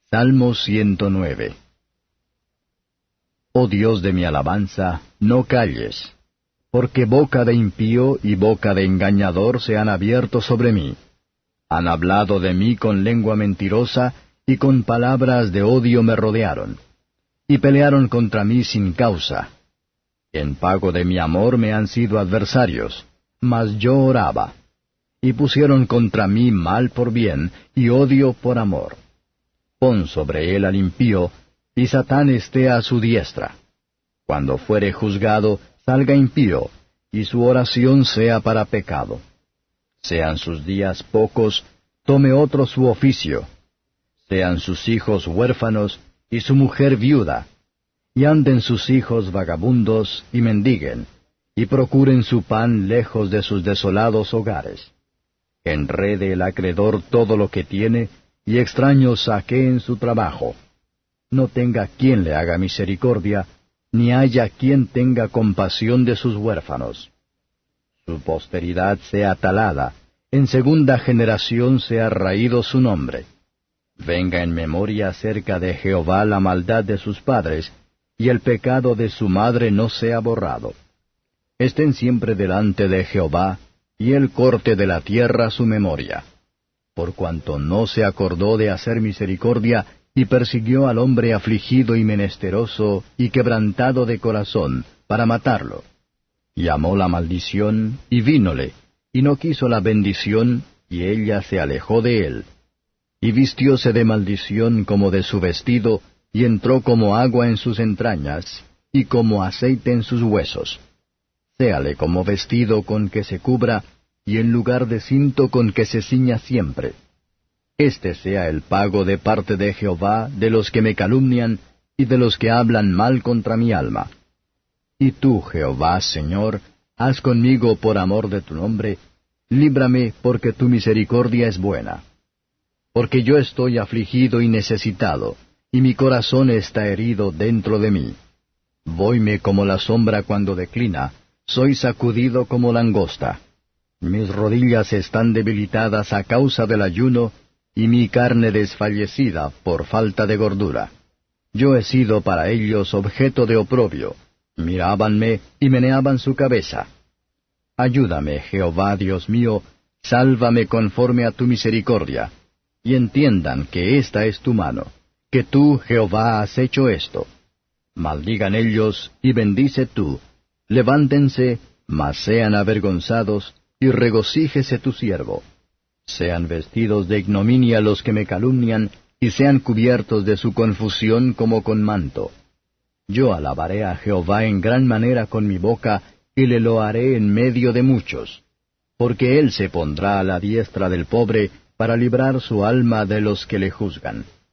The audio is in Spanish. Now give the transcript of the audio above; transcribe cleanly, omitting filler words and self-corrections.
Salmo 109. Oh Dios de mi alabanza, no calles, porque boca de impío y boca de engañador se han abierto sobre mí. Han hablado de mí con lengua mentirosa, y con palabras de odio me rodearon. Y pelearon contra mí sin causa. En pago de mi amor me han sido adversarios, mas yo oraba. Y pusieron contra mí mal por bien, y odio por amor. Pon sobre él al impío, y Satán esté a su diestra. Cuando fuere juzgado, salga impío, y su oración sea para pecado. Sean sus días pocos, tome otro su oficio. Sean sus hijos huérfanos, y su mujer viuda. Y anden sus hijos vagabundos, y mendiguen, y procuren su pan lejos de sus desolados hogares. Enrede el acreedor todo lo que tiene, y extraños saqueen su trabajo. No tenga quien le haga misericordia, ni haya quien tenga compasión de sus huérfanos. Su posteridad sea talada, en segunda generación sea raído su nombre. Venga en memoria acerca de Jehová la maldad de sus padres, y el pecado de su madre no sea borrado. Estén siempre delante de Jehová, y él corte de la tierra su memoria. Por cuanto no se acordó de hacer misericordia, y persiguió al hombre afligido y menesteroso, y quebrantado de corazón, para matarlo. Y amó la maldición, y vínole, y no quiso la bendición, y ella se alejó de él. Y vistióse de maldición como de su vestido, y entró como agua en sus entrañas, y como aceite en sus huesos. Séale como vestido con que se cubra, y en lugar de cinto con que se ciña siempre. Este sea el pago de parte de Jehová de los que me calumnian, y de los que hablan mal contra mi alma. Y tú, Jehová, Señor, haz conmigo por amor de tu nombre, líbrame porque tu misericordia es buena. Porque yo estoy afligido y necesitado, y mi corazón está herido dentro de mí. Voyme como la sombra cuando declina, soy sacudido como langosta. Mis rodillas están debilitadas a causa del ayuno, y mi carne desfallecida por falta de gordura. Yo he sido para ellos objeto de oprobio, mirábanme y meneaban su cabeza. Ayúdame, Jehová Dios mío, sálvame conforme a tu misericordia, y entiendan que esta es tu mano, que tú, Jehová, has hecho esto. Maldigan ellos, y bendice tú. Levántense, mas sean avergonzados, y regocíjese tu siervo. Sean vestidos de ignominia los que me calumnian, y sean cubiertos de su confusión como con manto. Yo alabaré a Jehová en gran manera con mi boca, y le loaré en medio de muchos. Porque él se pondrá a la diestra del pobre, para librar su alma de los que le juzgan.